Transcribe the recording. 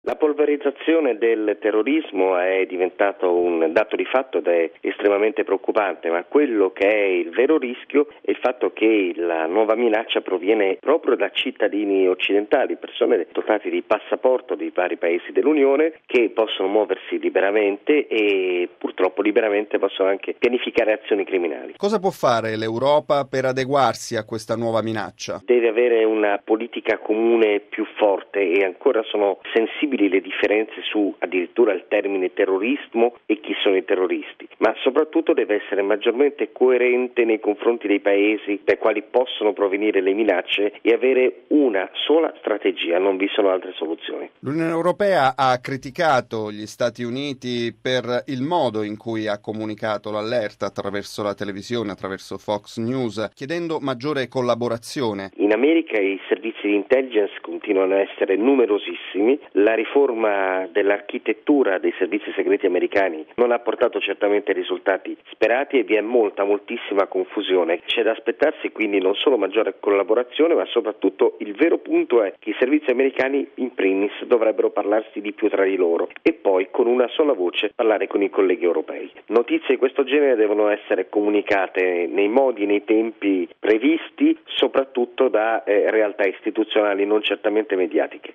La polverizzazione del terrorismo è diventato un dato di fatto ed è estremamente preoccupante, ma quello che è il vero rischio è il fatto che la nuova minaccia proviene proprio da cittadini occidentali, persone dotate di passaporto dei vari paesi dell'Unione che possono muoversi liberamente e purtroppo liberamente possono anche pianificare azioni criminali. Cosa può fare l'Europa per adeguarsi a questa nuova minaccia? Deve avere una politica comune più forte e ancora sono sensibili le differenze su addirittura il termine terrorismo e chi sono i terroristi, ma soprattutto deve essere maggiormente coerente nei confronti dei paesi dai quali possono provenire le minacce e avere una sola strategia, non vi sono altre soluzioni. L'Unione Europea ha criticato gli Stati Uniti per il modo in cui ha comunicato l'allerta attraverso la televisione, attraverso Fox News, chiedendo maggiore collaborazione. In America i servizi di intelligence continuano a essere numerosissimi, la riforma dell'architettura dei servizi segreti americani non ha portato certamente risultati sperati e vi è moltissima confusione. C'è da aspettarsi quindi non solo maggiore collaborazione, ma soprattutto il vero punto è che i servizi americani in primis dovrebbero parlarsi di più tra di loro e poi con una sola voce parlare con i colleghi europei. Notizie di questo genere devono essere comunicate nei modi e nei tempi previsti, soprattutto da realtà istituzionali non certamente mediatiche.